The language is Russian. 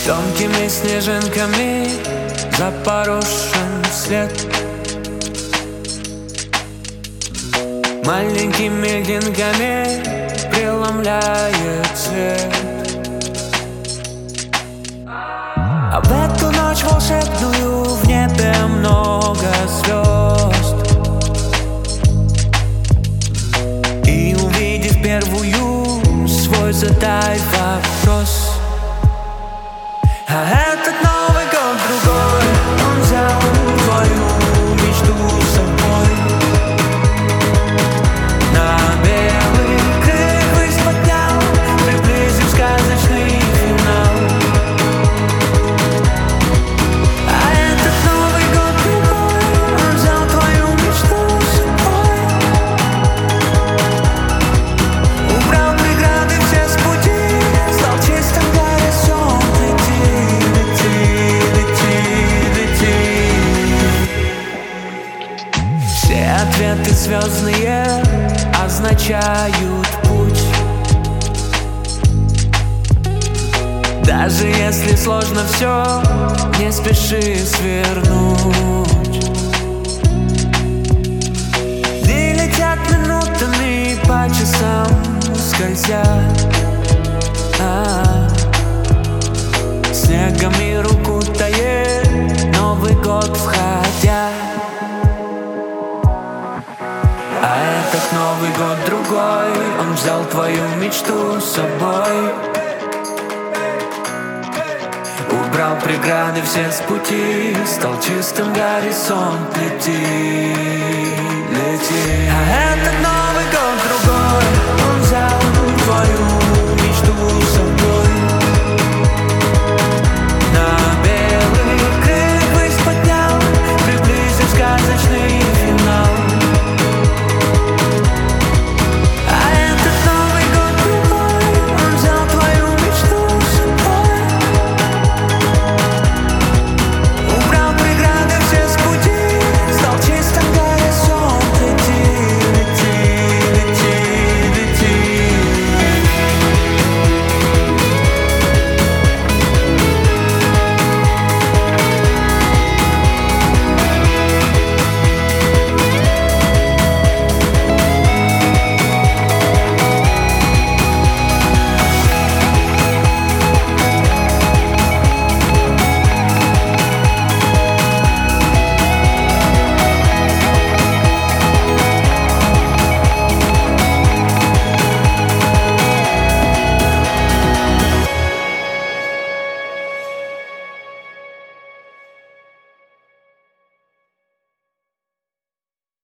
Тонкими снежинками запорошен след. Маленькими льдинками преломляет цвет. А в эту ночь волшебную в небе много звезд. И увидев первую, свой задай вопрос: а этот Новый год другой, он взял твою мечту с собой. На белый крик высь поднял, приблизив сказочный финал. А этот Новый год другой, он взял твою мечту с собой. Убрал преграды все с пути, стал чистым горизонт. Все ответы звездные означают путь. Даже если сложно все, не спеши свернуть. Дни летят минутами по часам скользя, снегами руку тает Новый год входя. А этот Новый год другой, он взял твою мечту с собой. Убрал преграды все с пути, стал чистым горизонт. Лети, лети.